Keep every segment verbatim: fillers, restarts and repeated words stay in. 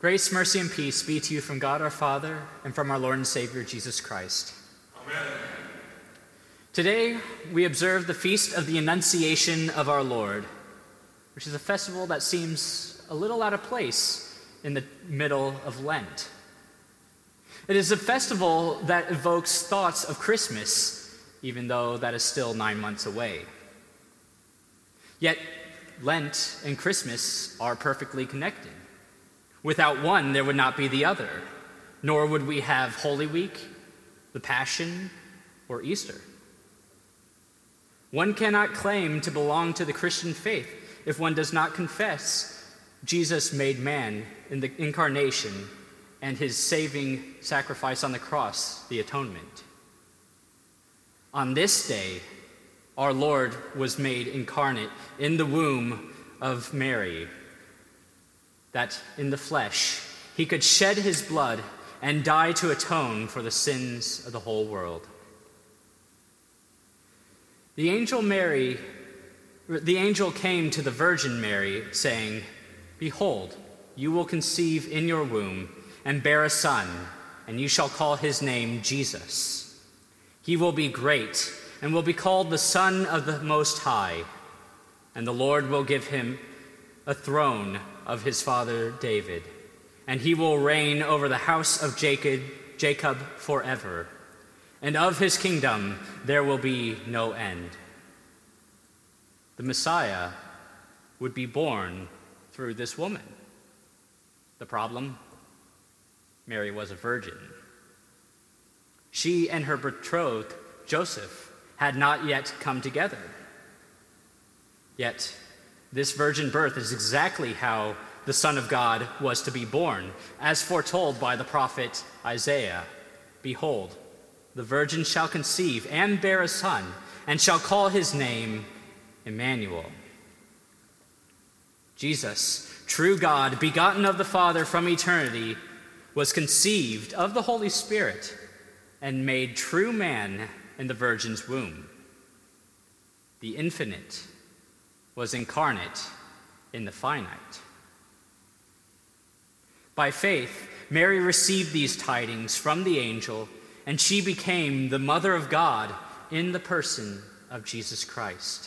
Grace, mercy, and peace be to you from God our Father and from our Lord and Savior, Jesus Christ. Amen. Today, we observe the feast of the Annunciation of our Lord, which is a festival that seems a little out of place in the middle of Lent. It is a festival that evokes thoughts of Christmas, even though that is still nine months away. Yet, Lent and Christmas are perfectly connected. Without one, there would not be the other, nor would we have Holy Week, the Passion, or Easter. One cannot claim to belong to the Christian faith if one does not confess Jesus made man in the incarnation and his saving sacrifice on the cross, the atonement. On this day, our Lord was made incarnate in the womb of Mary, that in the flesh he could shed his blood and die to atone for the sins of the whole world. The angel Mary, the angel came to the Virgin Mary, saying, "Behold, you will conceive in your womb and bear a son, and you shall call his name Jesus. He will be great and will be called the Son of the Most High, and the Lord will give him a throne of his father David, and he will reign over the house of Jacob, Jacob forever, and of his kingdom there will be no end." The Messiah would be born through this woman. The problem? Mary was a virgin. She and her betrothed, Joseph, had not yet come together. Yet, this virgin birth is exactly how the Son of God was to be born, as foretold by the prophet Isaiah. "Behold, the virgin shall conceive and bear a son, and shall call his name Emmanuel." Jesus, true God, begotten of the Father from eternity, was conceived of the Holy Spirit and made true man in the Virgin's womb. The infinite was incarnate in the finite. By faith, Mary received these tidings from the angel, and she became the mother of God in the person of Jesus Christ.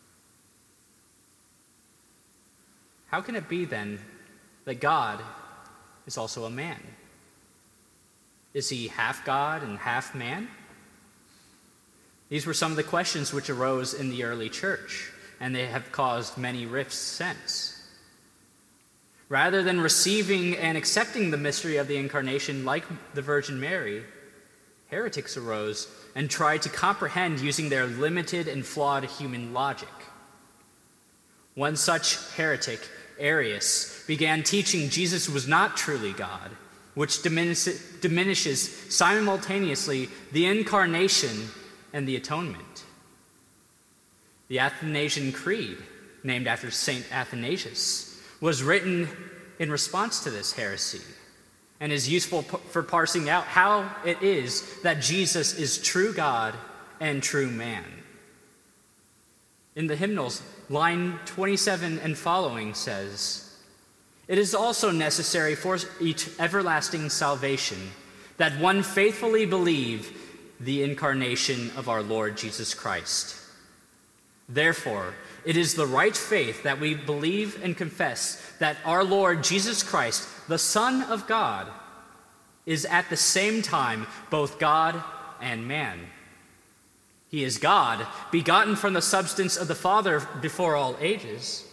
How can it be then that God is also a man? Is he half God and half man? These were some of the questions which arose in the early church, and they have caused many rifts since. Rather than receiving and accepting the mystery of the incarnation like the Virgin Mary, heretics arose and tried to comprehend using their limited and flawed human logic. One such heretic, Arius, began teaching Jesus was not truly God, which diminishes simultaneously the incarnation and the atonement. The Athanasian Creed, named after Saint Athanasius, was written in response to this heresy and is useful p- for parsing out how it is that Jesus is true God and true man. In the hymnals, line twenty-seven and following says, "It is also necessary for each everlasting salvation that one faithfully believe the incarnation of our Lord Jesus Christ. Therefore, it is the right faith that we believe and confess that our Lord Jesus Christ, the Son of God, is at the same time both God and man. He is God, begotten from the substance of the Father before all ages,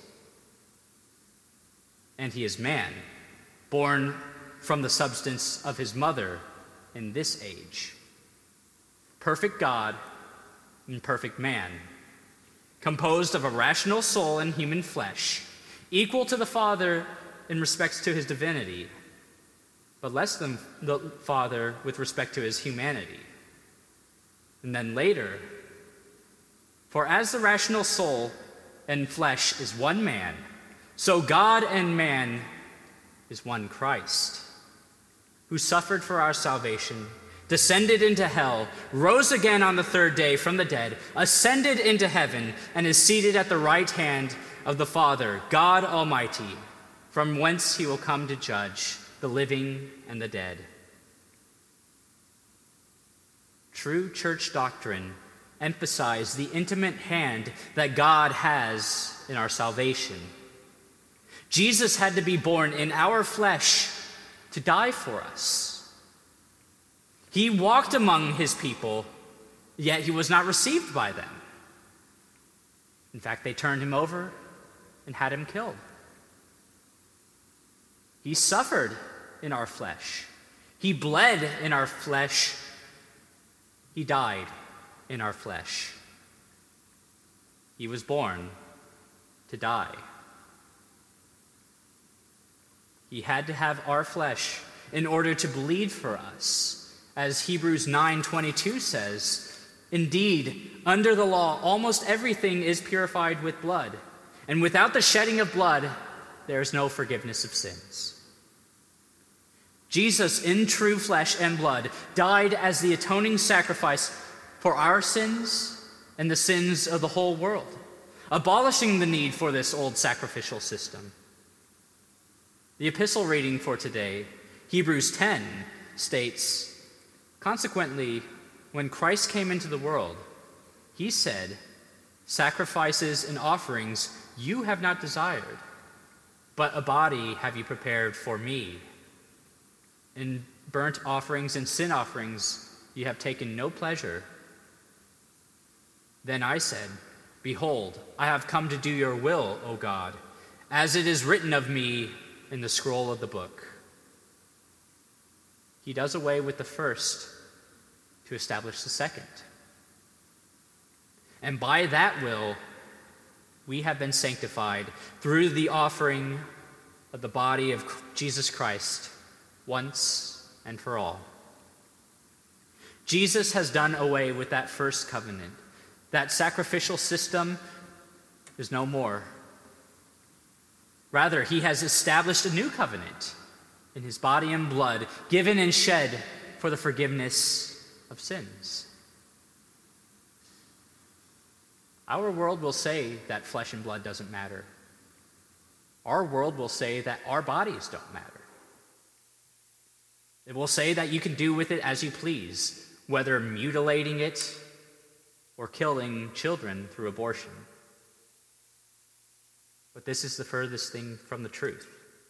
and he is man, born from the substance of his mother in this age. Perfect God and perfect man, composed of a rational soul and human flesh, equal to the Father in respect to his divinity, but less than the Father with respect to his humanity." And then later, "For as the rational soul and flesh is one man, so God and man is one Christ, who suffered for our salvation, descended into hell, rose again on the third day from the dead, ascended into heaven, and is seated at the right hand of the Father, God Almighty, from whence he will come to judge the living and the dead. True church doctrine emphasizes the intimate hand that God has in our salvation. Jesus had to be born in our flesh to die for us. He walked among his people, yet he was not received by them. In fact, they turned him over and had him killed. He suffered in our flesh. He bled in our flesh. He died in our flesh. He was born to die. He had to have our flesh in order to bleed for us. As Hebrews nine twenty-two says, "Indeed, under the law, almost everything is purified with blood, and without the shedding of blood, there is no forgiveness of sins." Jesus, in true flesh and blood, died as the atoning sacrifice for our sins and the sins of the whole world, abolishing the need for this old sacrificial system. The epistle reading for today, Hebrews ten, states, "Consequently, when Christ came into the world, he said, 'Sacrifices and offerings you have not desired, but a body have you prepared for me. In burnt offerings and sin offerings you have taken no pleasure.' Then I said, 'Behold, I have come to do your will, O God, as it is written of me in the scroll of the book.'" He does away with the first to establish the second. And by that will, we have been sanctified through the offering of the body of Jesus Christ once and for all. Jesus has done away with that first covenant. That sacrificial system is no more. Rather, he has established a new covenant in his body and blood, given and shed for the forgiveness of sins. Our world will say that flesh and blood doesn't matter. Our world will say that our bodies don't matter. It will say that you can do with it as you please, whether mutilating it or killing children through abortion. But this is the furthest thing from the truth.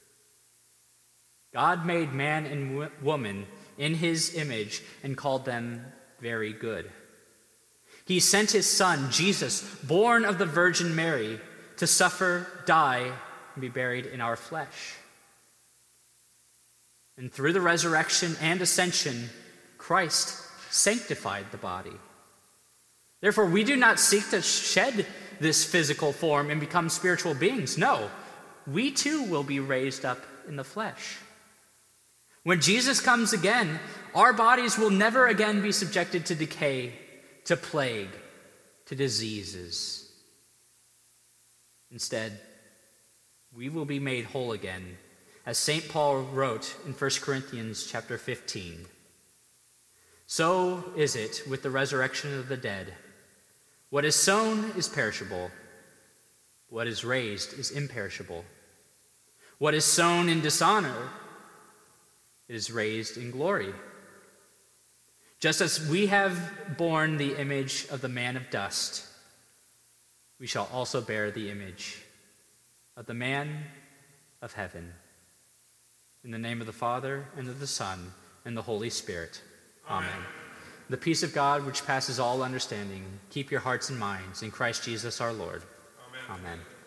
God made man and w- woman in his image and called them very good. He sent his son, Jesus, born of the Virgin Mary, to suffer, die, and be buried in our flesh. And through the resurrection and ascension, Christ sanctified the body. Therefore, we do not seek to shed this physical form and become spiritual beings. No, we too will be raised up in the flesh. When Jesus comes again, our bodies will never again be subjected to decay, to plague, to diseases. Instead, we will be made whole again, as Saint Paul wrote in First Corinthians chapter fifteen. "So is it with the resurrection of the dead. What is sown is perishable. What is raised is imperishable. What is sown in dishonor is raised in glory. Just as we have borne the image of the man of dust, we shall also bear the image of the man of heaven. In the name of the Father, and of the Son, and the Holy Spirit. Amen. Amen. The peace of God, which passes all understanding, keep your hearts and minds in Christ Jesus our Lord. Amen. Amen.